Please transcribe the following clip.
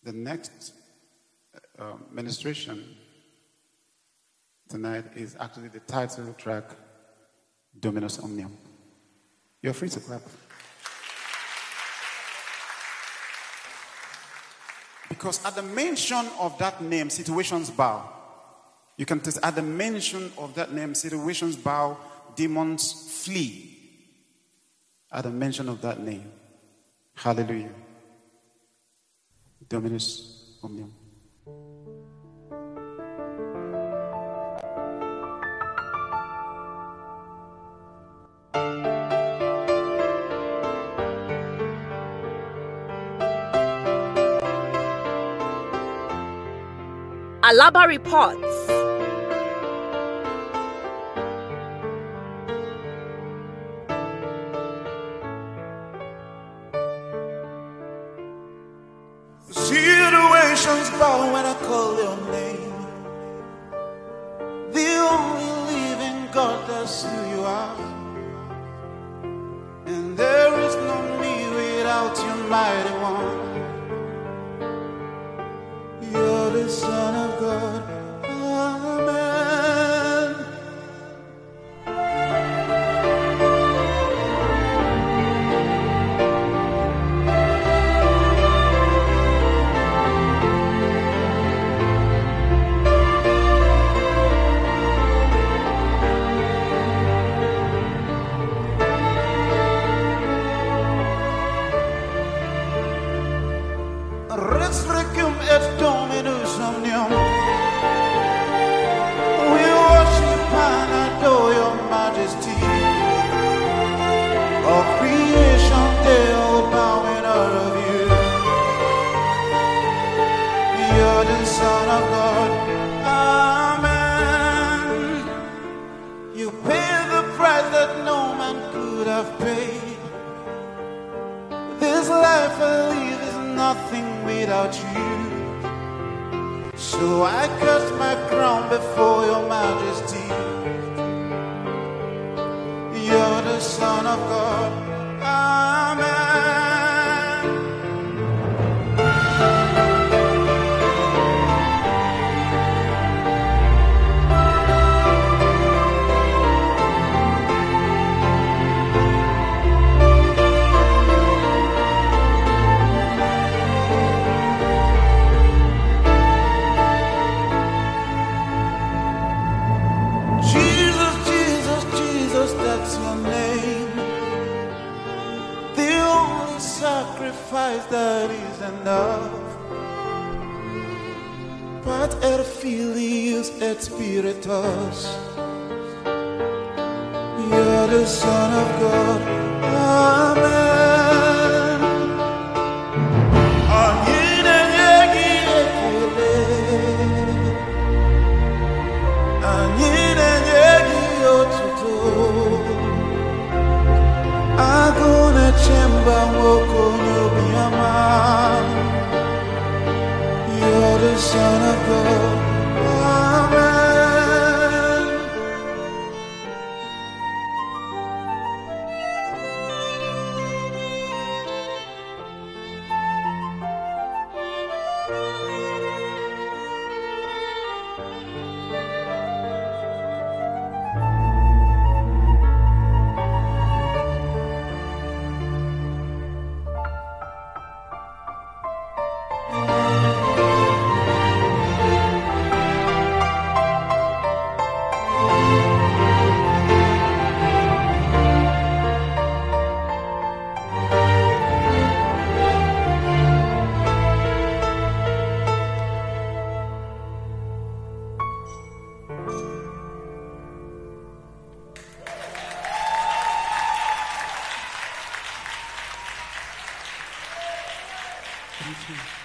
The next ministration tonight is actually the title track, Dominus Omnium. You're free to clap. Because at the mention of that name, situations bow. You can test at the mention of that name, situations bow, demons flee. At the mention of that name. Hallelujah. Dominus Omnium. Alaba reports. Situations bow when I call your name. The only living God, that's who you are. And there is no me without you, mighty one. You're the Son of God. Amen. Resurrecum et Dominus Omnium. We worship and adore your majesty. All creation, they all bowing out of you. You're the Son of God. Amen. You paid the price that no man could have paid. This life I live is nothing without you. So I cast my crown before your majesty. You're the Son of God. Amen. Jesus, Jesus, Jesus, that's your name. The only sacrifice that is enough. Pat et Filius et Spiritus. You're the Son of God. Amen. Anyine yegi ekele. Anyine yegi otuto. Agone chemba woko nyobiyama. You're the Son of God. Amen. Thank you.